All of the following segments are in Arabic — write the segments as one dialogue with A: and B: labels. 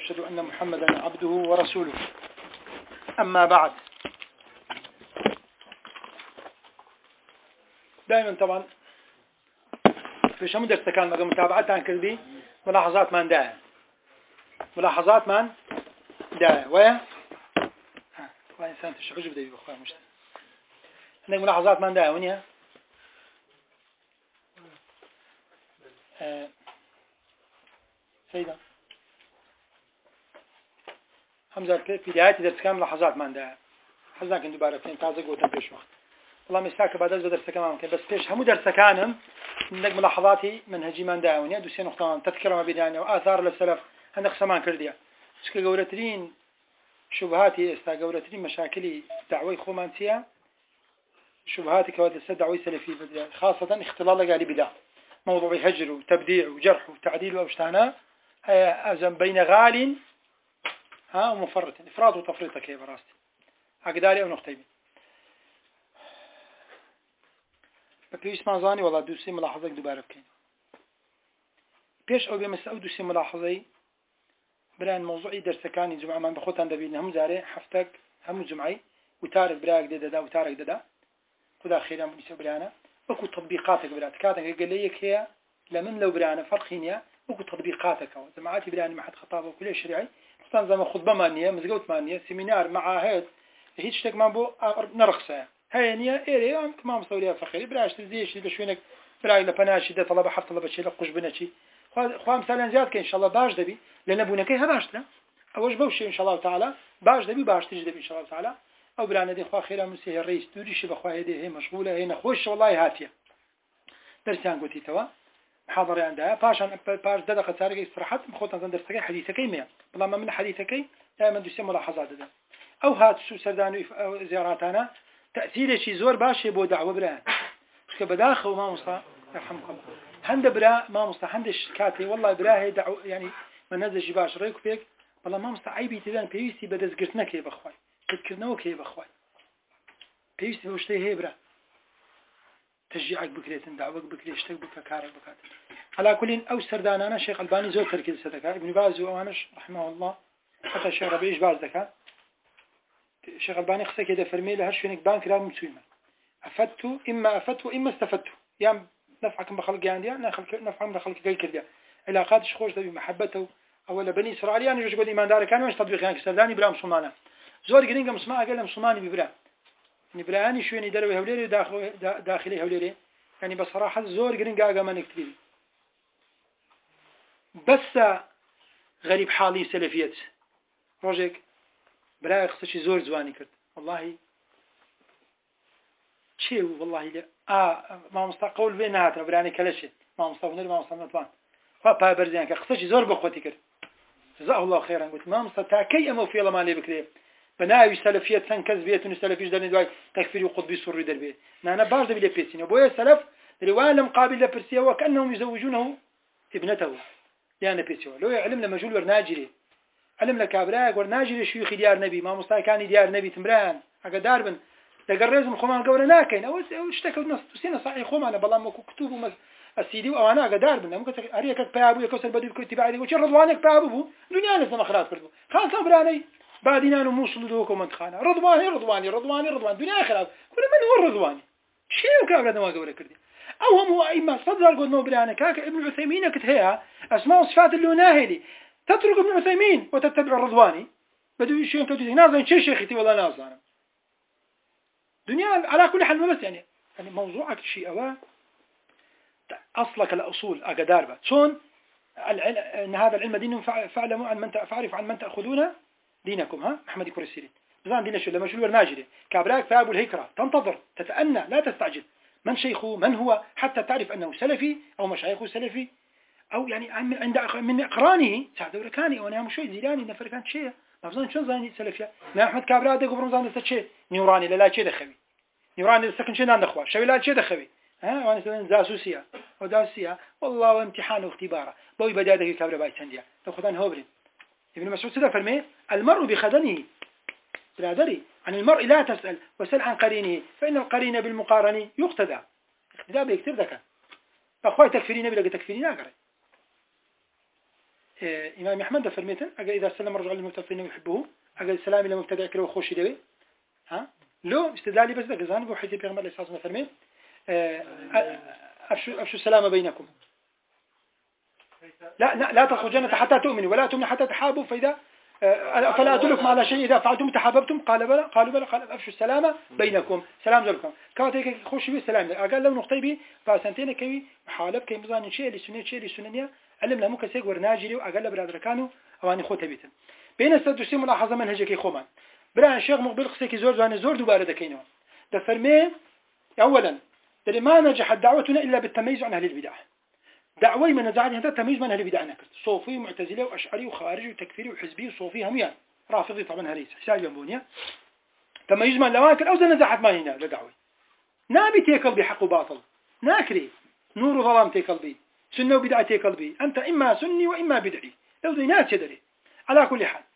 A: أشهد أن محمدا عبده ورسوله. أما بعد، دائما طبعا في شمو درس كان مقام متابعة عن كذبي ملاحظات من داعي ويا إنسان تشعج بدي بأخوة مشتى عندك ملاحظات من داعي ونيها سيدة حمزة في بداية درس كان ملاحظات من داعي حزنا كنت بارفين تازق وتنبيش وقت والله مساك بعد درس كمان ممكن بس فيش هم درس كانم عندك ملاحظاتي منهجي من داعي ونيها دوسين نقطان تذكر ما بيناني وآثار للسلف عندك سمان كرديا شكل جورترين شبهاتي استاجورترين مشاكلي دعوي خومانتيا شبهاتي كواد الدعوي سلفي خاصة اختلال قالي بدا موضوع هجر وتبديع وجرح وتعديل وأبشتانا أزم بين غال ومفرط إفراط وتفريط كيف راستي عقداري أو نقطيبي بيش مازاني والله دوسي ملاحظة دوباره بكين بيش أو بيمس أو دوسي ملاحظة بران موضوعي درس كاني جمعة من بخوتان دبينا هم زاري حفتك هم جمعي وتارك براك ددا وتارك ددا خدا خيرا بنيسا برانا وكو تطبيقاتك برات كاتك قال لي هي لمن لو برانا فرقينيا وكو تطبيقاتك جماعاتي براني ما حد خطابه وكل شريعي خصوصا زي ما خطبه مانيه مزقوت مانيه سيمينار معاهد هيك شتك ما بو نرخصه هاي نيه ايري ما مسويها فخير براش تزيش لشوينك براي لبناشي ده طلبه حط طلبه شي لقش بنشي خوام مثلا زياد ان شاء الله باش دبي لان ابونك هي باشتره اوش بوشي ان شاء الله تعالى باش دبي باش تجي دبي ان شاء الله تعالى او برانا دي خوا خيره مسيه الرئيس دوريش بخوا هدي هي مشغوله هي نخوش والله هاتيه درسان قلتي توا محاضره عندها باش دقيقه تاريخ استراحه مخوت درسك حديثك ميا والله ما من حديثك دائما دوسي ملاحظات ده او هات شو سردان زياراتنا تاثير شي زور باش بو دعوه بران مش بداخل وما مصا يرحمك الله هند برا ما مصا هندش كاتي والله برا هي دعوه يعني ما نزج باش ريك فيك والله ما مصا عيبي تدان بيسي بدزقرتنا كي بخوي قد كرناو كي بخوي بيسي وشتي هي برا تشجيعك بكريت دعوك بكريت اشتك بك كارك بكات على كل او سردانانا شيخ الباني زور تركيز صدقه ابن باز وانش رحمه الله حتى الشيخ ربيع باز ذكاء الشيخ الباني خصك كده فرمي له هرشينك بانك لا مسويمه افدت واما استفدت يعني نفعك بخلق عندي انا نفعك بخلق غير كده علاقات خوش بمحبته اولا بني اسرائيل يعني جو يقول ايمان دار كانوا مش تطبيق يعني سرداني بلا مسلمانه زور جرينجا مسمع قال مسلماني ببرا نبراني شو يعني دلوي هوليري داخلي هوليري يعني بصراحة زور جرينجا أجمع كتير بس غريب حالي سلفيات روجك بلا خصشي زور زواني كرت والله شيء والله لا ما مستقول بينها براني كلاشة ما مستقبل ما مستقبل طبعا فبا برزين كخصشي زور بخوتي كرت جزاه الله خيرا قلت ما مستتاكي أما في الله ما لي بكري بناوي سلفية سنكز بيت سلفيش درني دواي تكفير وقطبي سري دربي أنا باش دبي لبيتين وبويا سلف الرواية مقابل لبرسيه وكأنهم يزوجونه ابنته يعني بيتسوا لو علم لما جول ورناجري علم لك أبراك ورناجري شيوخ ديار نبي ما مستكاني ديار نبي تمران حق داربن تجرز من خمان قورنا ناكين أو اشتكوا الناس تسينا صحيح خمان بالله ما كتبوا السيدي وأنا قداربن ممكن أريك بابو يكسر بدي كتب عليه وشر رضوانك بابو دنيا ناس ما خلاص كله خلاص أبراني بعدين أنا موصل دوكم من خانة رضواني دنيا خلاص كل من هو الرضواني شيء كابلا ما قورنا كردي أو هم هو إما صدر قد نوبرانه كاك ابن عثيمين كتهيا أسماء وصفات اللوناهلي تترك ابن عثيمين وتتبع الرضواني بدو يشين كتو نازل شيء شيختي ولا نازل دنيا على كل حال بس يعني موضوعك شيء أوا أصلك الأصول أقدار شون إن هذا العلم دين فاعلموا عن من فاعرف عن من تأخذون دينكم ها محمد كورسيرين زان دين شو لما شو الورناجري كابراك فابو الهكرة تنتظر تتأنى لا تستعجل من شيخه من هو حتى تعرف أنه سلفي أو مشايخه سلفي أو يعني عند من أقرانه سعد وركاني وأنا مشوي زيلاني نفر كان شيء ما بظن شو زاني سلفيا ما أحمد كابرا ده قبرون زان دست شيء نيوراني لا شيء دخوي نيوراني سكن شيء نان دخوا شوي لا شيء دخوي ها وأنا سلنا جاسوسية وداسية والله امتحان واختباره بوي بدأت كابرا باي سنديا تأخذان هوبرين ابن مسعود سيدا فرمي المرء بخدنه برادري عن المرء لا تسأل وسل عن قرينه فإن القرين بالمقارن يقتدى اقتداء بيكتب ذكا أخوي تكفيرين بلغة تكفيرين أقرأ إمام أحمد فرميتن إذا سلم رجل المبتدع فإنه يحبه السلام إلى مبتدع كله خوش دوي ها لو استدلالي بس ده جزان بو حيث بيغمر الإساس فرميت أفشوا السلام بينكم لا تدخلوا الجنة حتى تؤمنوا ولا تؤمنوا حتى تحابوا فإذا فلا أدلكم على شيء إذا فعلتم تحاببتم قالوا بلى قال أفشوا السلام بينكم سلام ذلكم كاتيك خوش بي سلام قال لو نقطي بي فسنتين كوي محالب كي مزان شيء لسنة علمنا مو كسيق ورناجري وأقل برادر كانوا أواني خوته بيتن بين السدسي ملاحظة منهجك خومان برا الشيخ مقبل قصيك زور دوباره دكينوا دفرمي أولا ما نجحت دعوتنا إلا بالتمييز عن أهل البدع دعوي من نزعني هذا تمييز من أهل البدع نكرت صوفي ومعتزلي وأشعري وخارجي وتكفيري وحزبي وصوفي هم يعني رافضي طبعا هريس حساب ينبونيا تمييز من لواكر أو نزعت ما هنا لدعوي نابي تيكل بحق وباطل ناكري نور وظلام تيكل بي سنة وبدعة تيكل بي أنت إما سني وإما بدعي لو ذي ناس يدري على كل حال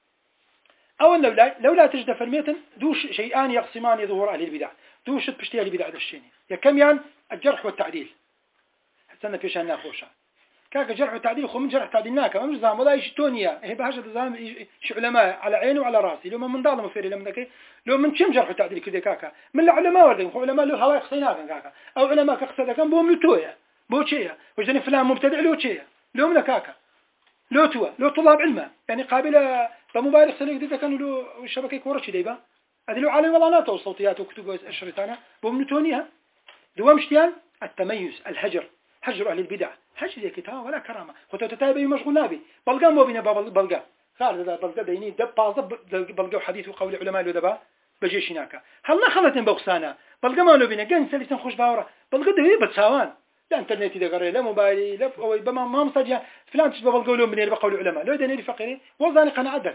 A: أولا لولا تجد فرمية دوش شيئان يقسمان ظهور أهل البدع دوش بشتي أهل البدع الشيني يا كم يعني الجرح والتعديل حسنا فيش أنا خوشة كاك جرح والتعديل خو من جرح تعديل ناكا مش زام ولا يش تونيا هي بهجة زام شو علماء على عينه وعلى راسي لو من ضال مفير لما ذكي لو من كم جرح والتعديل كذا كاكا من العلماء ولا خو علماء له هواي خصيناك كاكا أو علماء كقصد كان بوم لتويا بوشيا وجدني فلان مبتدع لوشيا لو من كاكا لو توا لو طلاب علمه يعني قابلة فمبالغ سنة جديدة كانوا له الشبكة كورة ديبا هذه له عالم والله ناتو صوتيات وكتب الشريطانة بومنتونيها دوامشتيان التميز الهجر هجر أهل البدع هجر زي كتاب ولا كرامة خطوة تتابعي مشغول نابي بلقى مو بينا بلقى خالد بلقى ديني دب باظب بلقى وحديث وقول علماء الأدباء بجيش هناك هلا خلتن بوخسانة بلقى ما بينا جن سلسن خوش باورة بلقى دوي بتساوان لا انترنتي دقري لا موبايلي لا أو بما ما مصدق فلان تشبه بلقولهم بني بقول العلماء لو دنيا فقيري وظاني قناعتك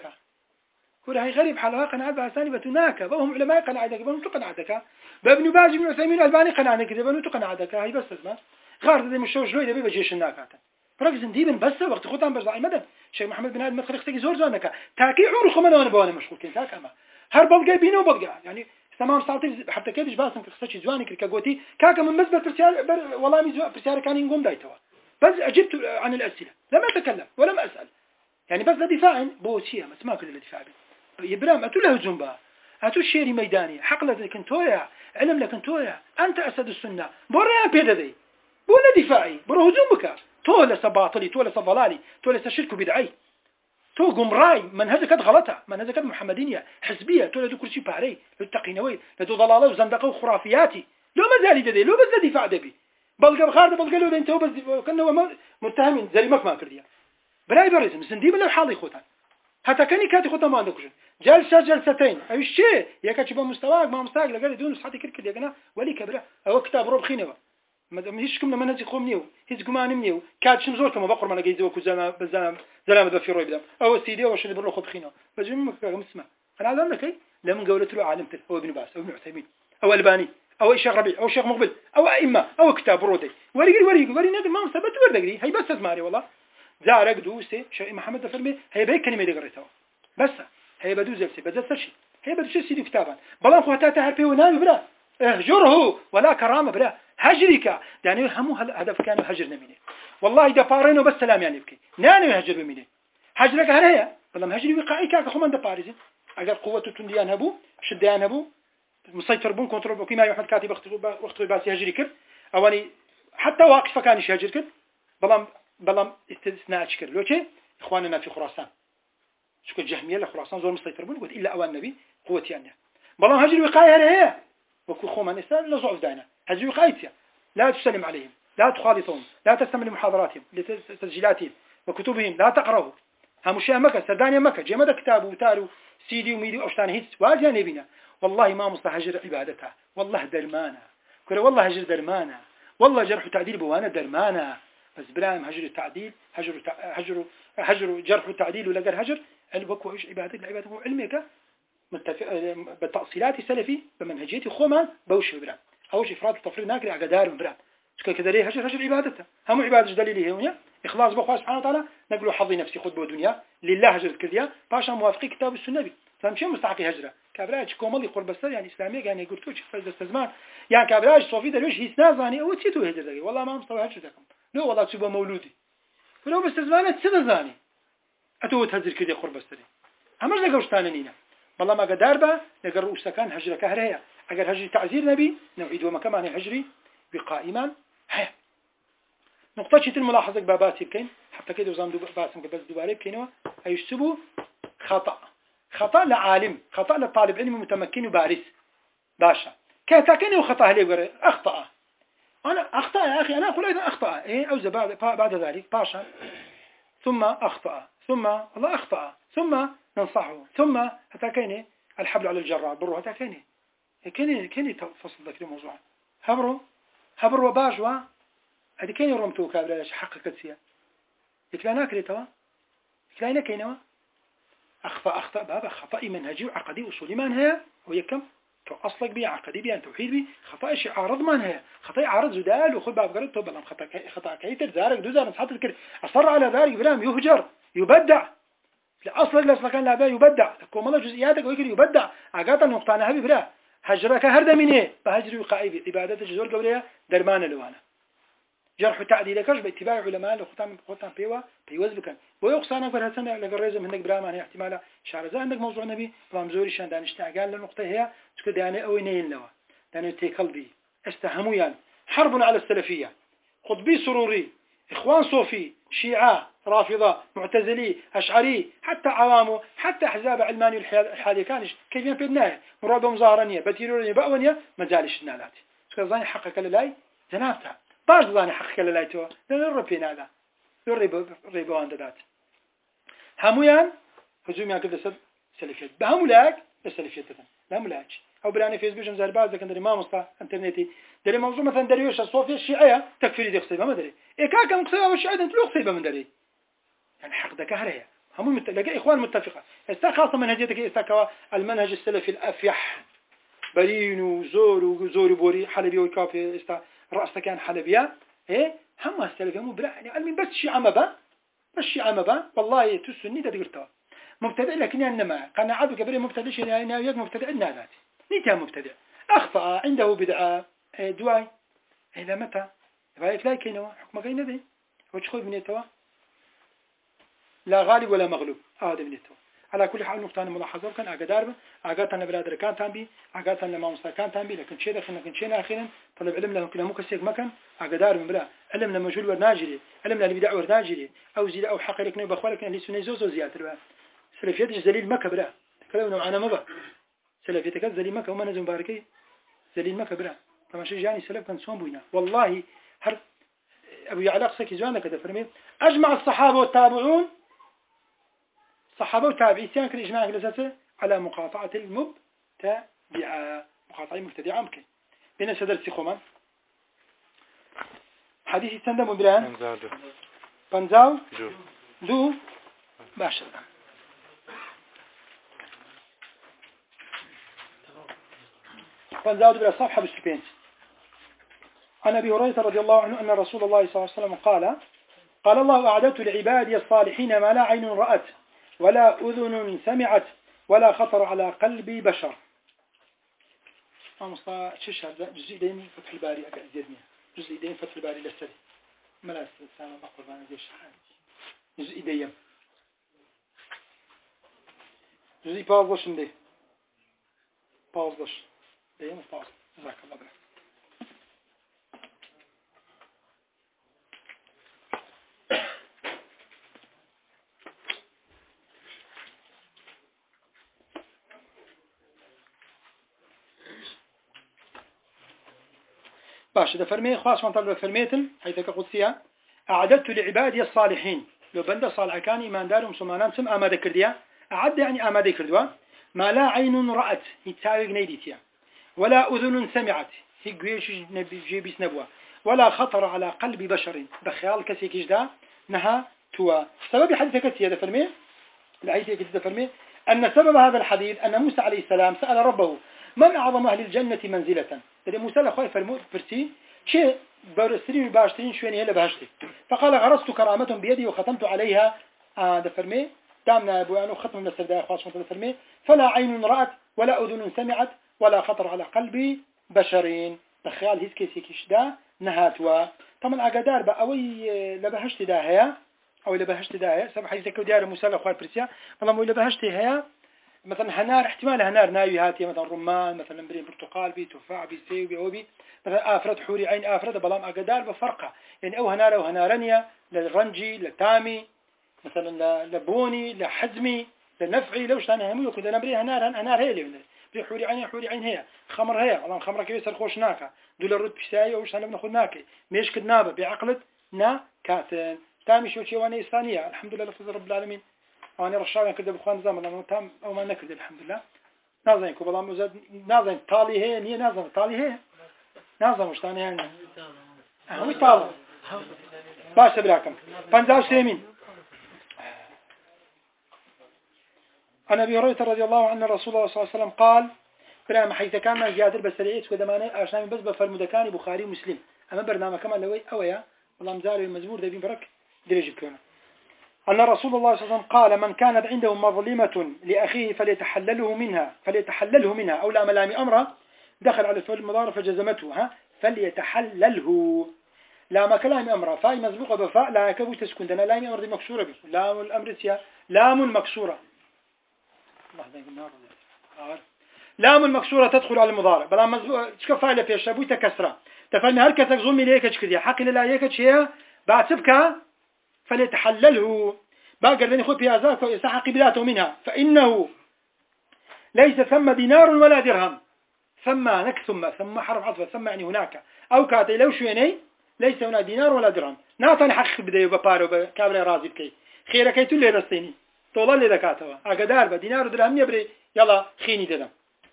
A: كل هاي غريب حالها قناعة ثاني بتناك وهم علماء قناعتك بنو تقناعتك بابن باز بن عثيمين الباني قناعتك بنو تقناعتك هاي بس اسمه غارد زي مشوش جوي دبي بجيش الناكات ركز ديبن بس وقت خطان برزاي مدن شيخ محمد بن ادم مدخل اختي زور زانك تاكي عمره خمن وانا بوانا مشغول كنت كما هر بلقى بينه وبلقى يعني تمام صوتي حتى كيفش باسم قصتي زوانك كغوتي كاكا من مسبه برسال والله ميزو برسال كان ينقوم دايتوا بس اجبت عن الاسئله لم اتكلم ولم اسال يعني بس دفاع بوسيه ما اسمع كل الدفاع ابراهيم اتو له جنبه اتو شيري ميداني حق لك انتويا علم لك انتويا انت اسد السنه بوريا بيددي بولا دفاعي برو هجومك تولى سباطلي تولى سضلالي تولى شرك بدعي تو قمراي منهجك غلطة منهجك محمدية حزبية تولى دو كل شيء باري للتقينوي لدو ضلالة وزندقة وخرافياتي لو ما زالي ددي لو بس دفاع دبي بلقى بخارد بلقى له انت بس كانه متهم زي ما كرديا بلاي بريزم سندي بلا حالي خوتان حتى كاني كاتي خوتان ما عندكش جلستين اي الشيء يا كاتب مستواك ما مستواك لقال دون صحتي كركد يا جنا ولي كبره او كتاب روب خينه ما هيش كم لما نجي خومنيو هيز جمان منيو كاتش مزور كما بقر ما لقيت زوك زلمه بزلمه زلمه في روي او سيدي واش اللي بروح بخينه بجم مسمع انا علم لك لما قولت له عالمت هو ابن باس او ابن عثيمين او الباني او الشيخ ربيع او الشيخ مقبل او ائمه او كتاب رودي وري نقل ما ثبت وردقري هي بس اسماري والله زارك دوسي شيخ محمد فرمي هي بهيك كلمه اللي قريتها بس هي بدو زلسي بدل شيء هي بدو سيدي كتابا بلا خواتها هربي ونام برا اهجره ولا كرامه برا هجرك يعني هم هدف كانوا هجرنا منه والله إذا بارينه بس سلام يعني بكي نانو يهجر بمنه هجرك هريا والله هجري وقائي كاك خو من باريزين اگر قوه تنديان هبو شديان هبو مسيطر بون كنترول بو كيما يحمد كاتب وقت باس يهجري كر اواني حتى واقف كان يهجر كر بلام استثناء شكر لوكي اخواننا في خراسان شكو الجهميه لخراسان زور مسيطر بون قلت الا اوان النبي قوتي يعني بلام هجري وقائي هريا وكو خو من اسلام لا زعف داينا هجري وقائتي لا تسلم عليهم لا تخالطهم لا تستمع لمحاضراتهم لتسجيلاتهم وكتبهم لا تقرأوا هم شيء مكة سردانيا مكة جمد كتاب وتارو سيدي وميدي وأشتان هيس واجه نبينا والله ما مستهجر عبادتها والله درمانا كل والله هجر درمانا والله جرح تعديل بوانا درمانا بس براهم هجر التعديل هجر جرح التعديل ولا غير هجر علمك وإيش عبادتك العبادة هو علمك بالتأصيلات السلفي بمنهجيتي خوما بوش براهم أوش إفراد التفريط ناكري على دار براهم شكل كذا ليه هجر عبادته هم عبادة دليله هنا إخلاص بخوا سبحانه وتعالى نقول حظي نفسي خذ بالدنيا لله هجر كذا باشا موافقي كتاب السنة بي فمشي مستحقي هجرة كابراج كومالي قرب السر يعني إسلامية يعني يقول توش فايدة استزمان يعني كابراج صوفي درويش هيسناز يعني أو تيتو هجر دقي والله ما مستوى هجر دكم لا والله تسيبه مولودي فلو بس زمانه سدزاني أتو تهزر كده قرب السري همش لقوش تانينا والله ما قدار با لقر وسكان هجرة كهرية أجر هجري تعزير نبي نوعيد وما كمان هجري بقائما هيا نقطة شيء الملاحظة باباتي بكين حتى كده وزام باسم بس دوباره بكينوا هيشتبوا خطأ لعالم خطأ لطالب علم متمكن وبارز باشا كاتكني وخطأ لي وقرأ أخطأ أنا أخطأ يا أخي أنا أقول أيضا أخطأ إيه أوزع بعد ذلك باشا ثم أخطأ ثم الله أخطأ ثم ننصحه ثم حتى كيني الحبل على الجرار برو حتى كيني تفصل ذاك الموضوع هبرو باجوا هذه كيني رمتو كابلا ليش حقك تسيا يكلانا كريتوا يكلانا كينوا أخطأ بابا خطأ منهجي وعقدي وصولي من هي ويكم تو أصلك بي عقدي بي أن توحيد بي خطأ شيء عارض من هي خطأ عارض زدال وخذ باب قريت بلام خطأ كيتر زارك دوزار نصحت الكل أصر على ذلك بلام يهجر يبدع لأصلك كان لا يبدع كم الله جزئياتك ويكل يبدع عقاتا نقطانا هبي بلا هجرك هرد من إيه بهجر وقائبي عبادة جزول قبلها درمان لوانا جرح تعديلكش باتباع علماء لخطام بيوز بكن ويقصانا فرهسنا لقريزة منك براماني احتمالا شعرزا عندك موضوع نبي رمزوري شان دانشتاع قال للنقطة هي تكو داني اوينين لوا داني تيكلبي استهمويا حرب على السلفية قطبي سروري اخوان صوفي شيعة رافضة معتزلي اشعري حتى عوامه حتى احزاب علماني الحالي كانش كيف ينفذناه مرابة مظاهرانية بتيرونية بأونية مجالش النالات تكو ظاني حقك للاي زنابتها باش ظاني حقك للايتو للربين هذا الريبوان دات همويان هجوميان كده سلفيات بهمولاك السلفيات لا ملاج او براني فيسبوك مزال بعض كان دري ما مصطلح انترنتي دري موضوع مثلا دريوش الصوفيا الشيعيه تكفيري دي خصيبه ما دري ايه كاكا مقصبه والشيعيه انت لو خصيبه من دري يعني حق ده كهريه هم لقى اخوان متفقه استا خاصه منهجيتك استا المنهج السلفي الافيح برين وزور بوري حلبي وكافي استا راسك كان حلبيه ايه هم السلفيه مو بلا يعني علمي بس شيعه ما با والله تسني تقدرتها مبتدئ لكن انما قناعته كبيره مبتدئ شيء يعني مبتدئ النادات نيتها مبتدئ اخطا عنده بدعه دواي الى متى رايك لا كينوا حكم كاين ذي وش خوي بنيتوا لا غالب ولا مغلوب هذا بنيتوا على كل حال نقطه ملاحظه كان اقدار انا بلاد كان تنبي انا ما كان تنبي لكن شيء دخلنا كان شيء اخيرا طلب علم له كلام مكسيك مكان اقدار من بلا علمنا مجهول ورناجري علمنا البدع ورناجري او زيد او حق لك باخوالك اللي سنه زوزو زياده سلفيات زليل مكه بلا كلامنا معنا مبا سلفيتك زليل مكه وما نزم مباركي زليل مكه بلا طبعا شيء جاني سلف كان صوم بينا والله هر ابو يعلى قصك زوانا كذا فرمي اجمع الصحابه والتابعون صحابه وتابعين كان اجماع جلسته على مقاطعه المبتدعه مقاطعه المبتدعه ممكن بين سدر سيخومان حديث تندم بلان بنزاو دو باشا بنزاو بلا صفحة بالسبين عن أبي هريرة رضي الله عنه أن رسول الله صلى الله عليه وسلم قال الله أعددت لعبادي الصالحين ما لا عين رأت ولا أذن سمعت ولا خطر على قلب بشر مصطفى شش هذا جزء دين فتح الباري أكاديمية جزء دين فتح الباري للسري ملاس سامة بقول ما نجيش جزء دين جزء باوضش ندي باوضش دين باوض جزاك الله خير باش إذا فرمي خاص من طلب فرميتن حيث كقدسية أعددت لعبادي الصالحين لو بند صالح كان إيمان دارهم سمانان سم آمادة كرديا أعد يعني آمادة كردوا ما لا عين رأت يتساوي نيديتيا ولا أذن سمعت هي جيش جيبيس نبوة ولا خطر على قلب بشر بخيال كسيكيش دا نها توا سبب حديث كسي هذا فرمي العيث كسي فرمي أن سبب هذا الحديث أن موسى عليه السلام سأل ربه من أعظم أهل الجنة منزلة لأن موسى لأخوي فرسي شيء برسرين باشترين شويني هلا بهشتي فقال غرست كرامة بيدي وختمت عليها دفرمي دامنا أبوانو ختم من السرداء خاص من دفرمي فلا عين رأت ولا أذن سمعت ولا خطر على قلب بشرين بخيال هيس كيسي كيش دا نهاتوا طبعا أقدار بأوي لبهشتي دا هيا أو إلى بهشت داية سبب حديث كوديار موسى لأخوات برسيا والله إلى بهشت هي مثلا هنار احتمال هنار ناوي هاتي مثلا رمان مثلا بري برتقال بي تفاح بي سيو بي أوبي مثلا آفرد حوري عين آفرد بلام أقدار بفرقة يعني أو هنار أو هنارنيا للرنجي للتامي مثلا لبوني لحزمي لنفعي لوش أنا هم يكون أنا بري هنار هي اللي بري حوري عين هي خمر هي والله خمرة كيس الخوش ناكا دول الرد بسايا وش أنا بناخد ناكي مش كدنابة بعقلت نا كاتن تامي شو شيء وأنا إسلامية الحمد لله لفظ رب العالمين وأنا رشاوي كده بخوان زمان أنا تام أو ما نكرد الحمد لله نازين كوبلا مزاد نازين طالي هي نية نازين طالي هي نازين مش تاني يعني هو طال باش براكم فنزاو سيمين عن أبي هريرة رضي الله عنه رسول الله صلى الله عليه وسلم قال برنامج حيث كان جادر بسريعت ودمانه أشنام بس بفرمدكاني بخاري ومسلم أما برنامج كمان لوي أويا والله مزاري المزمور ده بينفرك درجة كونه أن رسول الله صلى الله عليه وسلم قال من كانت عنده مظلمة لأخيه فليتحلله منها أو لا ملام أمره دخل على الفعل المضارع فجزمته فليتحلله لا ما كلام أمره فاي مسبوقة بفاء لا يكبو تسكن دنا لام أمر دي مكسورة به لام الأمر سيا لام مكسورة لام المكسورة تدخل على المضارع بلا مسبوقة فاعل في الشابوي تكسرة تفهم هل كتك ظلمي ليك كذي حق لا يك شيء بعتبك فليتحلله باقر ذن يخوض في أزاك ويسحق بلاته منها فإنه ليس ثم دينار ولا درهم ثم حرف عطف ثم يعني هناك أو كاتي لو شويني ليس هنا دينار ولا درهم ناطن حق بدأ ببارو بكابل رازي بكي خير كي تولي رستيني طول لي ذكاته أقدار بدينار ودرهم يبري يلا خيني ددم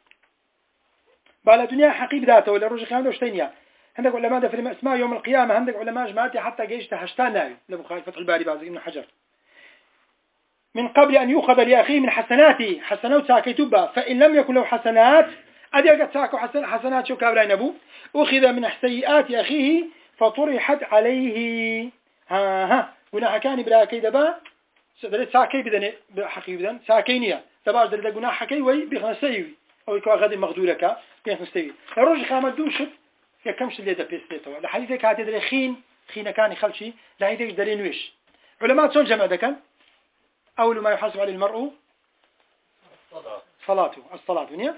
A: بالا دنيا حقيب ذاته ولا رجع خيانه وشتينيا عندك علماء ده في الاسماء يوم القيامة عندك علماء جماعتي حتى جيش هشتان ناوي لبخاري فتح الباري بعض ابن حجر من قبل أن يؤخذ لأخيه من حسناته حسنات ساكتوبة فإن لم يكن له حسنات أدي قد ساكو حسنات شو كابلين أبو أخذ من سيئات أخيه فطرحت عليه قناح كان بلا كيد با دلت ساكي بدن حقي بدن ساكينيا تباش دلت قناح حكي وي بخنسيوي أو يكون غادي مغدورك بخنسيوي الرجل خامد دوشت يكمش اللي ده بيستيتوا لحديثك هاتي دري خين كان خلشي لحديثك دري نويش علماء صون جمع ده كان أول ما يحاسب عليه المرء الصلاة دنيا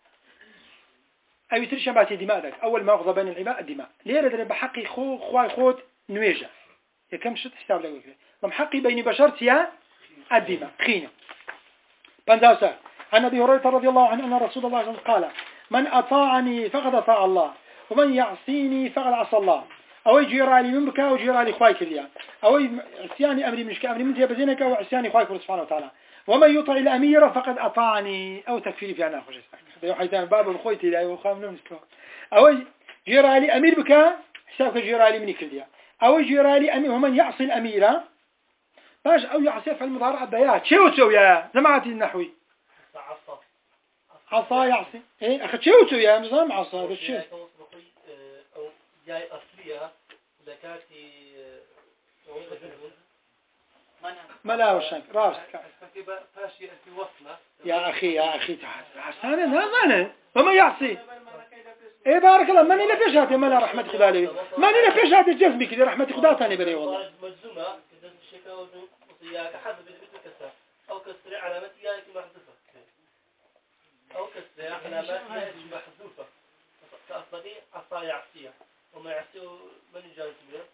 A: أو يترشى بعد دماء ذاك أول ما أخذ بين العباء الدماء ليه ردنا بحقي خواي خوت نويجة يكمش حساب له لم حقي بين بشرتي الدماء خينة بنداسة عن أبي هريرة رضي الله عنه أن رسول الله صلى الله عليه وسلم قال من أطاعني فقد أطاع الله ومن يعصيني فقد عصى الله أو يجير علي منك أو يجير علي خوايك اليوم أو عصياني أمري منك أمري منك بزينك أو عصياني خوايك سبحانه وتعالى ومن يطع الأمير فقد أطاعني أو تكفيري في أنا أخوش ده حيثان باب الخويتي لا يخام نمسكه أو يجير علي أمير بك حسابك يجير علي منك اليوم أو يجير علي أمير ومن يعصي الأمير باش أو يعصي في المضارع البيات شو تسوي يا جماعة النحوي عصا يعصي إيه أخذ شو تسوي يا نظام عصا بالشيء
B: جاي أصلية ذكاتي
A: ملا وشك راس
B: يا
A: أخي حسنا هذا وما يعصي إيه بارك الله من إلى فيش هاتي ملا رحمة خدا لي من إلى فيش هاتي جزمي كذا رحمة خدا ثاني بري والله
B: مجزومة كذا الشكاوى وصياك حد بالكسر أو كسر علامات ياك محذوفة أو كسر علامات ياك محذوفة كأصلي عصا يعصيها وما يعصيه من يجاوز منه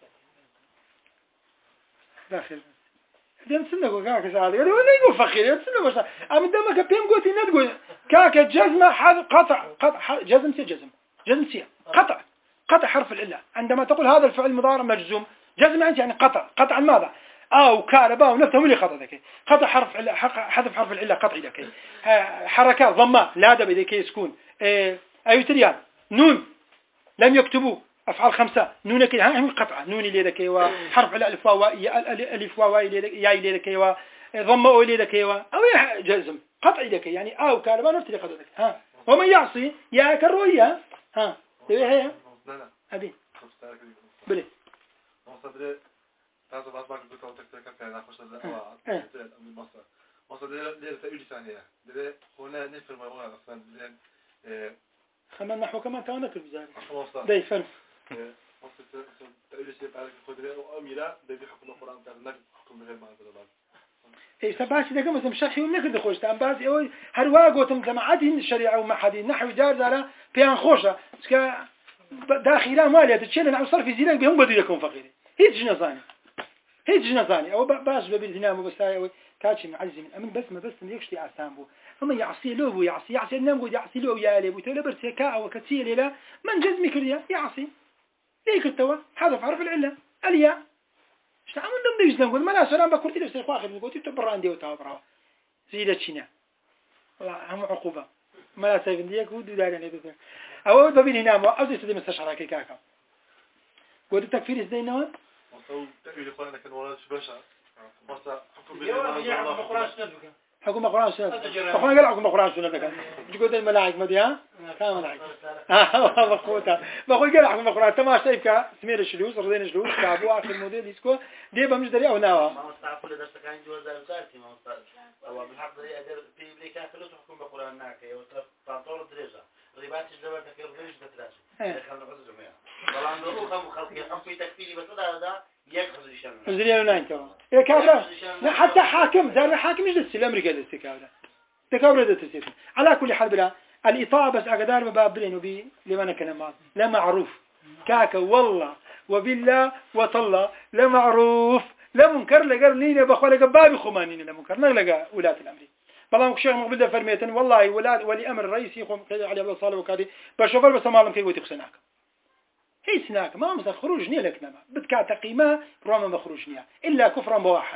A: داخل دم سنة وكاك سعادة يقول ولا يقول فخير سنة وش أم دمك بيم قوتي ندقول كاك جزمة قطع جزم سي قطع حرف العلة عندما تقول هذا الفعل مضارع مجزوم جزم أنت يعني قطع عن ماذا أو كارباء ونفسه اللي قطع ذكي قطع حذف حرف العلة قطعي ذكي حركات ضماء لا دب ذكي يسكون أيوتريان نون لم يكتبوا أفعال 5 نون كي هم قطعة نون اللي ذكي وحرف الألف ألف واو يا اللي ذكي وضم أو اللي ذكي أو جزم قطعي ذكي يعني أو كارباء نفس اللي قطع ذكي ومن يعصي يا كروية تبي هي أبي بلي
C: هذا بعض الدكتور تكتب كان أخش الأوعى مصر ده تقول ثانية ده هنا نفر ما هو أصلا
A: خمن نحو كمان كانت البزار ده يفهم
C: مصر تأويل الشيء على القدرة وأميرة ده بحكم القرآن تعالى حكم غير معذر الله
A: إيه سبعة ده كم شرحي ونقد خوش تام بعض أو هروا قوتهم جماعتهم الشريعة ومحدين نحو دار دارا بيان خوشة كا داخلها مالية تشيل أنا أوصل في زينك بهم بدو يكون فقير هيج جنازاني أو باش ببيلدنا وبسايا كاتش معزم أمن بس ما يكشتي عسامبو هم يعصي له يعصي النام قد يعصي له يالي وتلا برتكا أو كتير لا من جزمي كريا يعصي ليك التوا هذا عرف العلة الياء ايش تعمل دم يجلم قول ما لا سلام بكرتي لسه خاخر من قلت تبراندي وتابرا زيدة شنا والله هم عقوبة ما لا سيفنديك ودو دارين يدو أو ببين هنا ما أوزي سدي مستشعرك كاكا قلت التكفير إزاي نوع
C: وصو تأويل القرآن كان ولا شبشة وصا
A: حكم القرآن سنة أخوان قال حكم القرآن سنة كان تقول الملاعق مديها كان ملاعق مخوتها بقول قال حكم القرآن تماش شايفك سمير الشلوس رضين الشلوس كابو آخر موديل يسكو ديبا مش دري أو ناوا
D: ما مستعد كل درس كان جوز الكارتي ما مستعد أو بالحق دري أدر في أمريكا كله تحكم بالقرآن ناكي وتفانطور درجة ريباتش دبر تكير درجة تدرج خلنا عذر جميع طبعا ضروري خم خلقي أم في تكفيري بس هذا يكفر الشان
A: مزريان ناين ترى إيه كابلا حتى حاكم زار حاكم يجلس الأمريكا اللي استكابلا تكابلا ده تسير على كل حال بلا الإطاعة بس أقدار مبابلين وبي لمن كلمات لا معروف كاكا والله وبالله وطلع لا معروف لا منكر لقرنين بخوة لقبابي خمانين لا منكر نغلق ولاة الأمر بلام الشيخ مقبل ده فرميتن والله ولي أمر الرئيس يخوم علي عبد الصالح وكادي بشوفر بس مالهم كي يقول سناك هي سناك ما مثل خروج نيا لك نما بدك تقيمة رغم ما خروج نيا إلا كفرا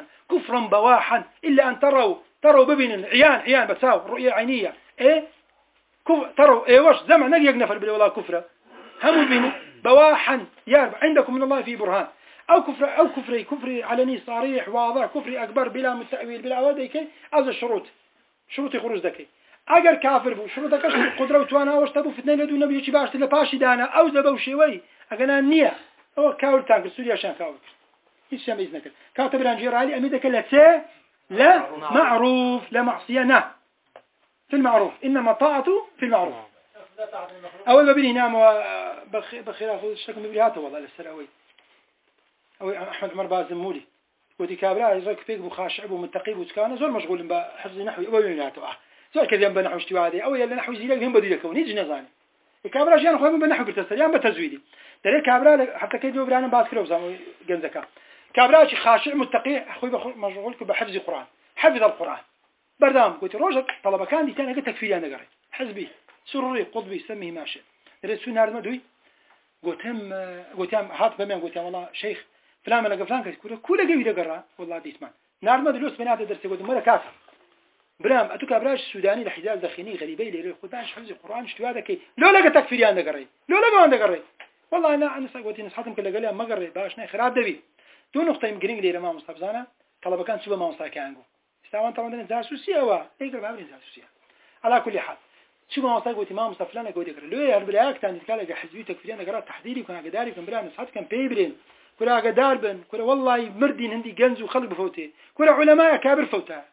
A: بواحا إلا أن تروا ببين عيان بتساو رؤية عينية إيه تروا إيه وش زمع نجيك نفر بلا ولا كفرة هم بين بواحا يا عندكم من الله في برهان أو كفر علني صريح واضح كفر أكبر بلا متأويل بلا وديك هذا شروط خروج ذكي أجر كافر بو شروط كش قدرة وتوانا واشتبوا في اثنين لدو نبي يشباش تلباشي دانا أو زبوا شوي أجنا النية هو كاول تانك سوريا عشان كاول إيش شام إذنك كاتب رانجير علي أميدك لا معروف لا معصية في المعروف إنما طاعته في المعروف أول ما بيني نام بخلاف الشكل مبرياته والله للسراوي أو أحمد عمر بازمولي ودي كابرا يزوج فيك بخاشع ومتقي وسكانه زول مشغول بحفظ نحوي أو يناته زول كذا بنحو اشتوادي أو يلا نحوي زيلك هم بدي لكون يجي نزاني الكابرا جان أخوي بنحو بالتسليم بتزويدي ترى كابرا حتى كيدو برانا باسكرو وزام جنزكا كابرا شي خاشع متقي أخوي مشغول بحفظ القرآن حفظ القرآن بردام قلت روجك طلبة كان دي تاني قلت تكفيري أنا قري حزبي سروري قطبي سميه ماشي دريت سو نار مدوي قلت هم هات بمن قلت والله شيخ فلان ولا فلان كل قوي دقرا والله ديتمان نار مدلوس بنات درس قلت مره كافر برام اتوك ابراج السوداني لحجاز دخيني غريبي لي خداش حفظ القران اشتوا هذا كي لو لقى تكفيري انا قري لو لقى انا قري والله انا قلت نصحتهم كل قال ما قري باش خراب دبي دون نقطه يمكن لي ما مستفزانه طلبه كان شبه ما مستكانغو استوان طبعا نزار سوسيه يقرا ما بين سوسيه على كل حال شو ما وصل قلت ما مستفلان قلت يقرا لو يا بالعكس كان يتكلم حزبي تكفيري انا قرا تحضيري وكان قداري كان بلا نصحت كان بيبرين كلا قدار بن كلا والله مردين هندي جنز وخلق بفوته كلا علماء أكابر فوتا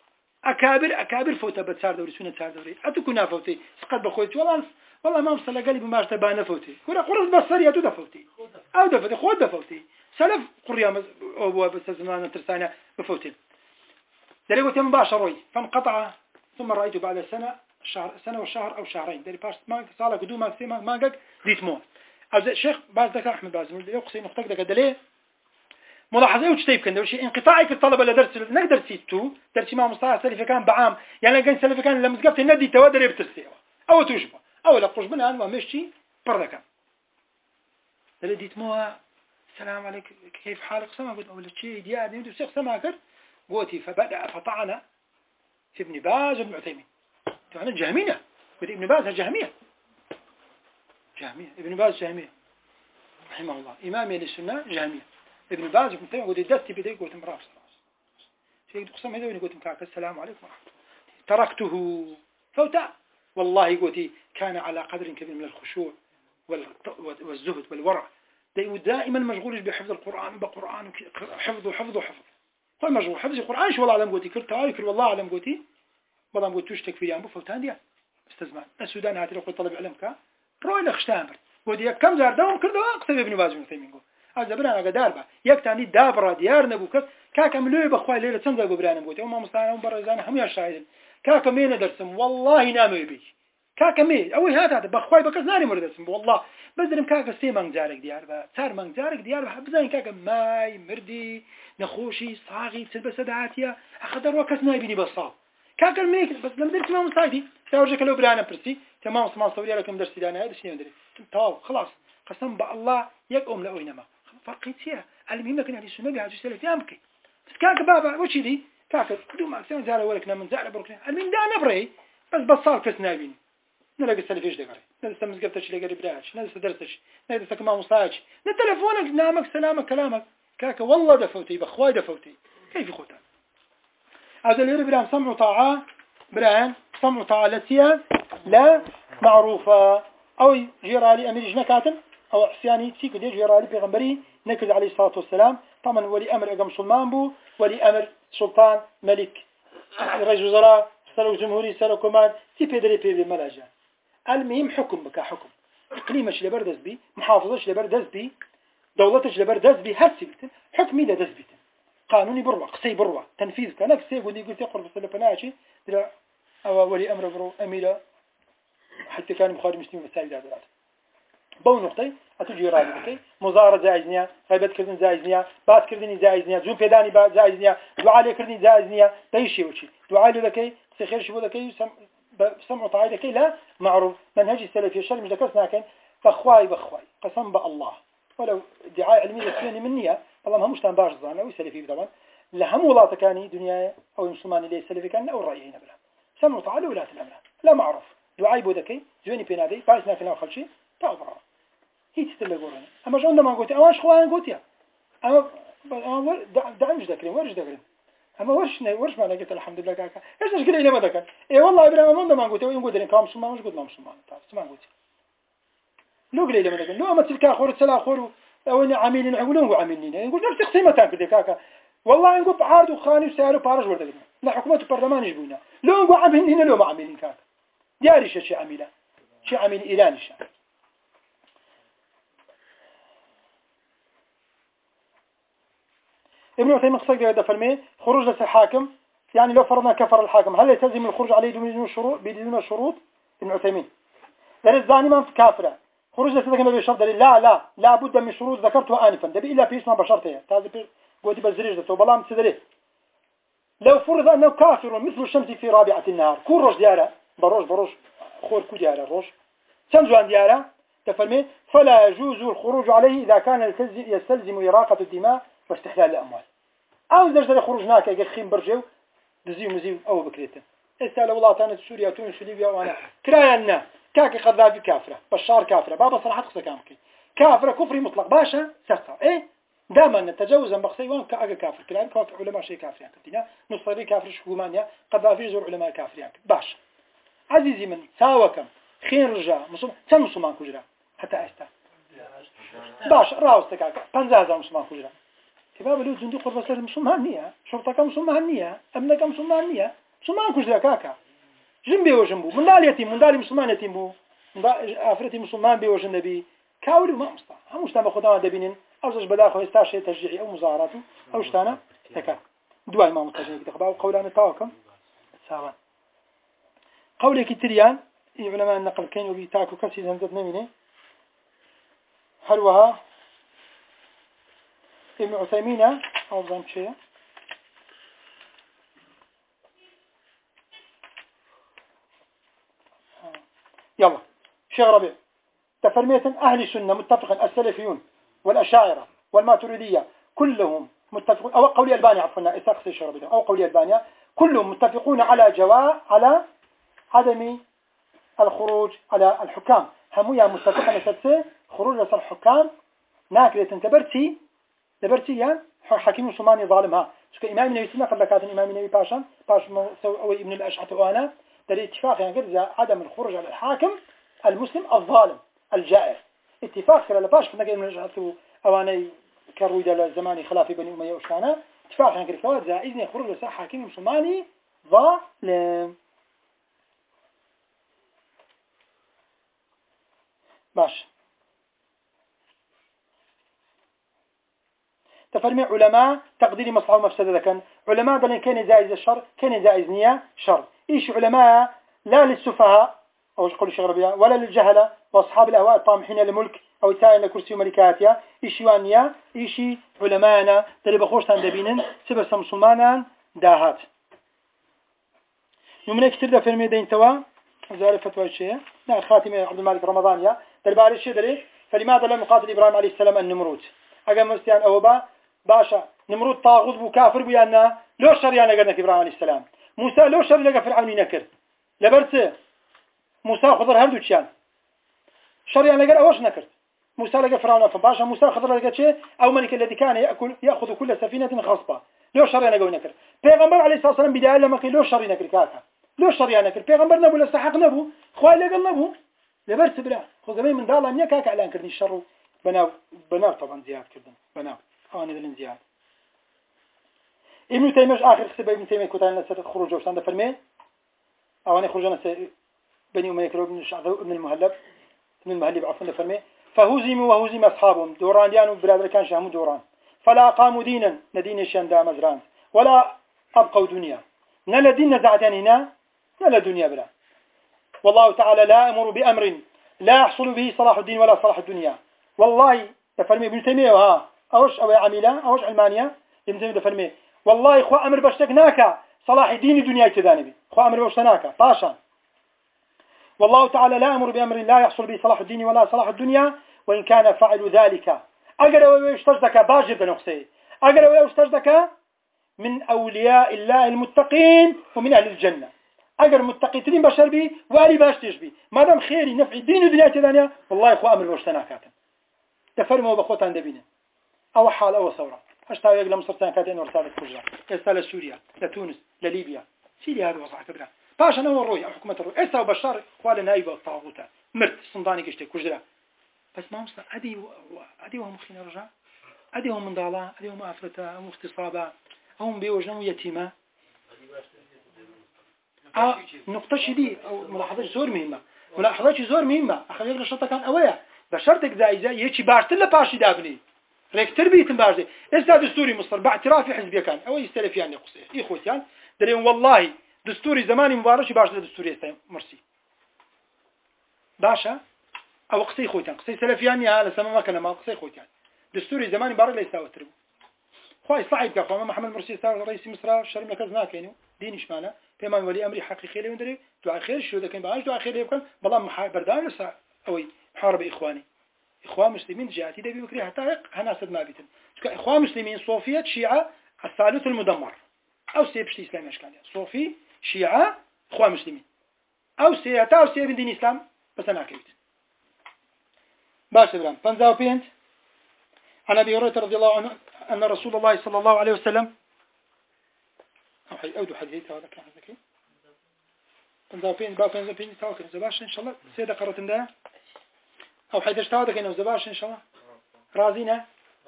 A: أكابر فوتا بتصار دوري سنة تصار دوري أتكون فوتي سقط بخوتي والله ما مصلى قلبي ما اشتبهنا فوتي كلا قرص بصري أتو دفوتي أو دفوتي خود دفوتي سلف قرية أو بس زمان ترسانة بفوتي دري قلت مباشروي فانقطع ثم رأيته بعد سنة وشهر أو شهرين دري باش ما صار قدوم ما قد ديتمو الشيخ باز ذكر أحمد بازم يقصي نقطة كده قدليه ملاحظة وتشتيب كان دوشي انقطاعك الطلبة لدرس نقدر سيتو درس ما مصطلح سلفي كان بعام يعني كان سلفي كان لما زقفت الندي توادر يبترسيه أو توجبه أو لا قرش منها أنه مشي بركة لديت موها السلام عليك كيف حالك سما قلت أول شيء ديادي ودي بسيخ سما كر قوتي فبدأ فطعنا في ابن باز وابن عثيمين يعني جهمية قلت ابن باز جهمية ابن باز جهمية رحمه الله إمامي للسنة جهمية ابن باز ابن تيمية قلت دستي بدي قلت مراس شيء قسم هذا قلت مكاك السلام عليكم ورحمة الله تركته فوتا والله قلت كان على قدر كبير من الخشوع والزهد والورع دائما مشغول بحفظ القرآن بقرآن حفظه هو مشغول حفظ القرآن شو والله أعلم قلت كرت والله أعلم قلت والله قلت توش تكفير يعني فوتان ديا استزمان السودان هاتي لو قلت طلب علمك روي لخشتامر ودي كم زار دوم كردوا اقتبي ابن باز بن عثيمين أجبرنا قدار با يكتاني دابرة ديار نبوك كاك ملوي بخوي ليلة تنزل ببران بوتي وما مستعان برزان هم يا شاهدين كاك مين درسم والله نامي بي كاك مين أوي هذا بخوي بكس ناري مردسم والله بدرم كاك سي منجارك ديار با صار منجارك ديار با بزين كاك ماي مردي نخوشي صاغي تلبس دعاتيا أخدر وكس نايبيني بصال كاك الميك بس لما درت ما مستعدي تاوجك لو برانا برسي تمام ما صوري لكم درسي دانا هذا شنو ندري طاو خلاص قسم بالله يقوم لأوينما فرقيتيها المهم كان على السنة بهذا السلف يمكن بس كاك بابا وش دي كاك بدون ما أكسر زعل ولكنا من زعل بركنا المهم ده نبري بس بصال كس نايبيني نلاقي السلف إيش دقري نلسه مزقفتش لقري براش نلسه درسش نلسه كمان مصاج نتلفونك نامك سلامك كلامك كاك والله دفوتي بخواي دفوتي كيف يخوتها هذا اللي برام سمع طاعة بران سمع طاعة لتيا لا معروفة أو جيرالي أمير جنكاتن أو عسياني تيك دي جيرالي بيغمبري نكز عليه الصلاة والسلام طبعا ولي أمر أقام سلمان بو ولي أمر سلطان ملك رئيس وزراء سلو جمهوري سلو كمان تي بيدري بيدري ملاجا المهم حكم بك حكم إقليمش لبردز بي محافظش لبردز بي دولتش لبردز بي هرسي بيتن حكمي لدز بيتن قانوني بروة قصي بروة تنفيذ كانك سيقول قلت يقرب في الفناشي ترى أو ولي أمر برو أميرة حتى كان مخالف مسلم مسائل هذا بو نقطة أتوجي رأي بكي مزارة جائزنيا غيبت كردن جائزنيا باس كردني جائزنيا جون فداني با جائزنيا دعاء لي كردني جائزنيا تيشي وشي دعاء له ذكي سخير شبو ذكي سمع طاعي ذكي لا معروف منهج السلفي الشرع مش ذكرنا كان بخواي قسم بالله ولو دعاء علمي لسيني منية والله ما مشتان باش ظانا وسلفي طبعا لهم ولا تكاني دنيا أو المسلمان اللي سلفي كان أو الرأيين بلا سمع طاعي ولاة الأمر لا معروف دعاء بودكي زويني بينادي باش ناكلنا وخلشي تعبر هي تستلق وراني أما جون ما قلت أواش خوان قلت يا أما دعمش ذكرين ورش ذكرين أما ورش ما لقيت الحمد لله كاكا إيش تشكيل إلى ما ذكر إيه والله إبراهيم ما قلت وين قلت لك كلام مسلمان مش قلت ما مسلمان تعرف ما قلت لو قليل ما ذكر لو أما تلك آخر سلا آخر أو إن عاملين يقولون عاملين يقول نفس قسمة كده كاكا والله نقول عارض وخاني وسعره بارج ورد لا حكومة البرلمان يجبونا لو نقول عاملين لو ما عاملين كاكا دياري شيء عامله شيء عامل إيراني شيء ابن عثيمين قصد هذا فرمي خروج لس الحاكم يعني لو فرضنا كفر الحاكم هل يلتزم الخروج عليه بدون شروط ابن عثيمين لأن الزاني ما كافرة خروج لس كما بشرط لا بد من شروط ذكرتها آنفا ده إلا في اسمها بشرطها هذا قلت بزريج ده وبلام تدري لو فرض أنه كافر مثل الشمس في رابعة النهار كل رش دياره بروش خور كدياره روش تنجوان دياره تفرمي فلا يجوز الخروج عليه إذا كان يستلزم إراقة الدماء واستحلال الأموال أو درجة خروج ناكا يخيم برجو دزيو أو بكريتن استعلى والله تانت سوريا تونس ليبيا وأنا كراينا كاكي قذافي كافرة بشار كافرة بابا صراحة قصة كامكي كافرة كفري مطلق باشا سخطة إيه دائما نتجاوزا بخصيوان كأجا كافر كلام كافر علماء شيء كافر يعني كتينا نصري كافر شكومانيا قذافي زور علماء كافر يعني باش عزيزي من ساوكم خير رجاء كم مسلمان كجرا حتى أستا باش راوستك 50,000 مسلمان كجرا كباب لو زندوق قربصر مسلمان نية شرطك مسلمان نية أبنك مسلمان نية مسلمان كجرا كاكا جنبي وجنبو من دال يتيم من دال مسلمان يتيم بو أفرتي مسلمان بي وجنبي كاولي ما مصطع هم مجتمع خدام دبينين أو زوج بداخل يستاشي تشجيعي أو مظاهراته أو اشتانا تكا دواء ما متجنين كتخباو قولان تاوكم سابا قولي كتريان علماء النقل كين وبيتاكو كسي زنزت نميني هلوها ابن عثيمين أو ظن شيء يلا شيخ ربيع تفرمية أهل السنة متفقا السلفيون والأشاعرة والماتريدية كلهم متفقون أو قولي البانيا عفوا إساقسي شيخ ربيع أو قولي البانيا كلهم متفقون على عدم الخروج على الحكام همويا متفقا نسبسي خروج على الحكام ناكرة تبرتي يعني حكيم مسلماني ظالمها شكا إمام النبي سنة قد لكاتن إمام النبي باش أو ابن الأشعة وأنا ترى اتفاق يعني كده عدم الخروج على الحاكم المسلم الظالم الجائر اتفاق كلا باش كنا ابن الأشعة أواني كرويد الزماني خلافي بني أمية وشانا اتفاق يعني كده كواد إذن يخرج على حكيم مسلماني ظالم باش دفرمي علماء تقدير مصلحة ومفسدة لكن علماء دلين كان جائز الشر كان جائز نية شر إيش علماء لا للسفهاء أو يقولوا شغربيا ولا للجهلة وأصحاب الأهواء الطامحين للملك أو تاين لكرسي وملكاتها إيش وانيا إيش علماءنا تري بخوشتان دبينن سبس مسلمانا داهات يومنا كتير دفرمي دين توا زار فتوى الشيء لا خاتمة عبد المالك رمضانيا دربار الشيء دري فلماذا لم يقاتل إبراهيم عليه السلام النمرود أجا مرسيان أوبا باشا نمرود طاغوت بكافر بيانا لو شر يعني قدنا إبراهيم عليه السلام موسى لو شر لقى فرعون ينكر لبرت موسى خضر هردو تشان شر يعني لقى أوش نكر موسى لقى فرعون فباشا موسى خضر لقى شيء أو ملك الذي كان يأخذ كل سفينة غصبا لو شر يعني لقى نكر پیغمبر عليه الصلاة والسلام بداية لما قيل لو شر ينكر كاكا لو شر يعني نكر پیغمبر نبو لستحق نبو خوالي لقى نبو لبرت بلا خو زمان من دالله نيا كاكا اعلان كردني الشر بناو طبعا زياد كردن بناو اواني دلن زياد ابن تيمية اخر خطبه ابن تيمية كتان لسر خروج وشان ده فرمي اواني خروجنا بني اميه كرو بن الشعب ابن المهلب عفوا ده فرمي فهزموا وهزم اصحابهم دوران ديانو برادر كان شامو دوران فلا قاموا دينا ندين شان دا مزران ولا ابقوا دنيا نلا دين نزعتان هنا نلا دنيا بلا والله تعالى لا أمر بأمر لا يحصل به صلاح الدين ولا صلاح الدنيا والله تفرمي ابن تيمية وها أوش أو عميلة أوش علمانية ابن تيمية تفرمي والله إخوة أمر بشتكناك صلاح الدين الدنيا تذانبي إخوة أمر بشتناك باشا والله تعالى لا أمر بأمر لا يحصل به صلاح الدين ولا صلاح الدنيا وإن كان فعل ذلك أجر ويشتجدك باجر بنقصي أجر ويشتجدك من أولياء الله المتقين ومن أهل الجنة اگر متقيتين بشر بي واري باشتش بي ما دام خيري نفع دين ودنيا تدانيا والله اخو امر وشتناكاتن تفرموا بخوتان دبينه او حال او ثوره اشتا يقل مصر تان كاتين ورساله كوجا استال سوريا لتونس لليبيا سوريا هذا وضع كبير باش انا والروي حكومه الروي اسا وبشار قال نائب الطاغوت مرت صنداني كشتي كوجرا بس ما مصر ادي وهم خين رجع ادي هم من ضالا ادي هم افرتا مختصابا هم بيوجنوا يتيمه نقطة شديدة أو ملاحظة زور مهمة ملاحظة زور مهمة أخليك الشرطة كان أويا بشرطك زائزة يجي باشتر لباشي دابني ريكتر بيتم باشي إذا دستوري مصر باعترافي حزبي كان أو يستلف يعني قصير إخوتي يعني دريهم والله دستوري زماني مبارش باشتر دستوري يستلم مرسي باشا أو قصي إخوتي قصي سلفياني هذا سما ما كان ما قصي إخوتي دستوري زماني مبارك لا يستوى تربو خواي صعيب كفوا محمد مرسي صار رئيس مصر شرم كذا كينو دينش معنا فيما ولي أمري حقيقي لي وندري دعاء خير شو ذا كان بعاش دعاء خير يمكن بلا بردان لسه أوي محارب إخواني إخوان مسلمين جاتي ده بيبكري حتى هناسد ما بيتن إخوان مسلمين صوفية شيعة الثالث المدمر أو سيبشتي إسلام أشكال صوفي شيعة إخوان مسلمين أو سيئتا أو سيئ من دين إسلام بس أنا أكيد باش برام فانزاو بينت عن أبي هريرة رضي الله عنه أن رسول الله صلى الله عليه وسلم أودو حديث هذا كان ذكي فانزاو بينت باو فانزاو بينت تاوكن زباش إن شاء الله سيدة قرة ده أو حيدش تاوكن كأنه زباش إن شاء الله رازينا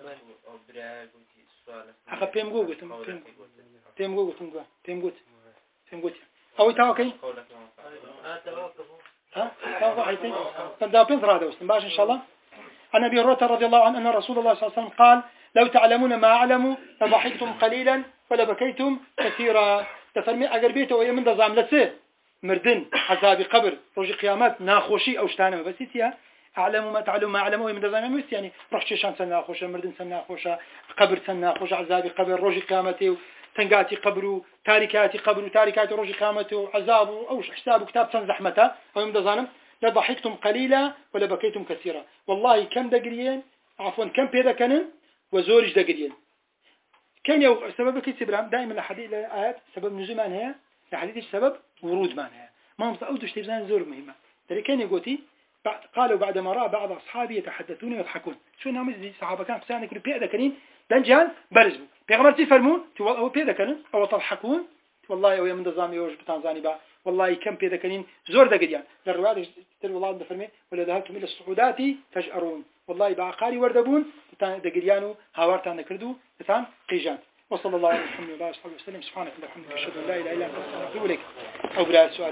A: أخذ بيم جوجو أو تاوكن ها تاوكن حيتين فانزاو بينت رادة وسنباش إن شاء الله عن أبي هريرة رضي الله عنه أن رسول الله صلى الله عليه وسلم قال لو تعلمون ما أعلم لضحكتم قليلا ولبكيتم كثيرا تفرمي أجر بيته ويمن دزام لسه مردن عذاب قبر رجع قيامات ناخوشي أو شتانه بس يا أعلم ما تعلم ما أعلم ويمن دزام مس يعني رح شان سنة خوشة مردن سنة خوشة قبر سنة خوشة عذاب قبر رجع قيامته تنقاتي قبره تاركاتي قبره تاركاتي رجع قيامته عذابه أو حسابه كتاب سن زحمته ويمن دزام لضحكتم قليلا ولبكيتم كثيرا والله كم دقريين عفوا كم بيدا كانن وزورج دقريين كان يو سبب كيس إبراهيم دائما الحديث الآيات سبب نزول معناها الحديث سبب ورود معناها ما مستأودش تبزان زور مهمة ترى كان يقولي قالوا بعد ما رأى بعض أصحابي يتحدثون ويضحكون شو نعمل زي صحابة كان قصانا كل بيدا كانين دنجان برزوا بيغمرتي فرمون أو بيدا كانن أو تضحكون والله ويا من دزامي يوج بتنزاني بقى والله كم بيدا كانين زور دقريان للرواية ترى والله بفرمي ولا ذهبتم إلى الصعودات تجأرون والله بعقاري وردبون دقريانو هاورتان نكردو تان قيجان وصلى الله على محمد وعلى اله وسلم سبحانك اللهم وبحمدك اشهد ان لا اله الا انت استغفرك واتوب اليك او بلا سؤال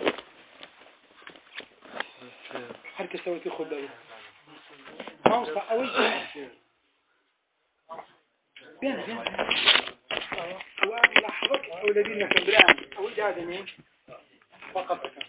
A: حركه سويتي خد بالك ما مصح قوي بين ولحظك أو الذين كبران أو جادني فقط